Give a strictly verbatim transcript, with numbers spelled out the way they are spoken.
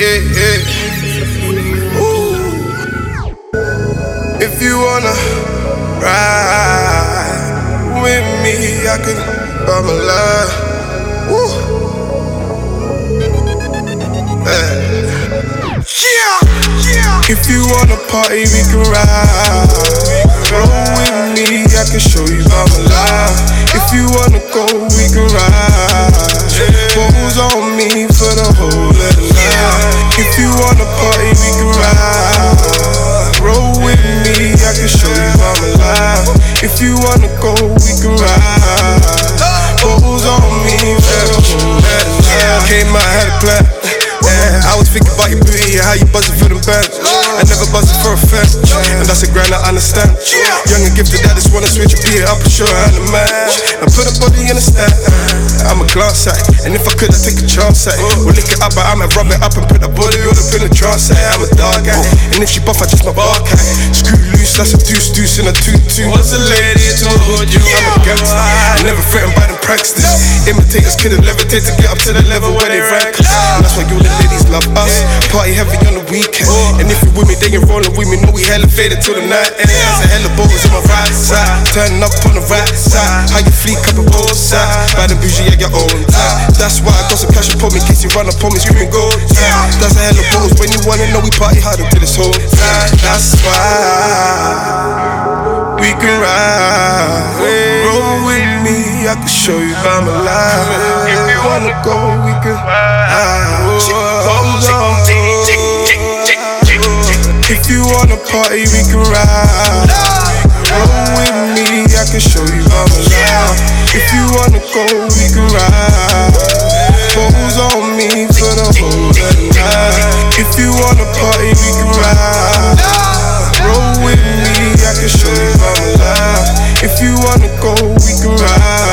yeah, yeah. Ooh. If you wanna ride with me, I can come alive. Woo. Hey. Yeah, yeah. If you wanna party, we can ride. Roll with me, I can show you I'm alive. If you wanna go, we can ride. Bottles on me for the whole of the night. If you wanna party, we can ride. Roll with me, I can show you I'm alive. If you wanna go, we can ride. Bottles on me for the whole of the night. Came out, had a plan. Yeah, I was thinking about your booty and how you buzzing for them bands. I never buzzing for a fan, and that's a grind I understand. Young and gifted, I just wanna switch a beat up and show her how to match. And put a body in a stand. I'm a glance at it, and if I could, I'd take a chance at it. We'll lick it up, but I'ma rub it up and put a body all up in a trance at it. I'm a dog at it, and if she buff, I just my bark at it. Screw loose, that's a deuce deuce and a tutu. What's a lady to hold you? I'm a gangster, I never threatened by them pranksters. Imitators couldn't levitate to get up to the level where they rank. And that's why you the ladies love us. Party heavy on the weekend. And if you with me, then you're rolling with me. Know we hella faded till the night ends. There's a hella bottles on my right side, turning up on the right side. How you fleek up on both sides, bad and bougie at your own time. That's why I got some cash upon me, in case you run up on me screaming go time. That's a hella bottles when you wanna know we party hard until this whole time. That's why we can ride. Roll with me, I can show you I'm alive. If you wanna go, we can ride. If you wanna party, we can ride. Roll with me, I can show you I'm alive. If you wanna go, we can ride. Bottles on me for the whole of the night. If you wanna party, we can ride. Roll with me, I can show you I'm alive. If you wanna go, we can ride.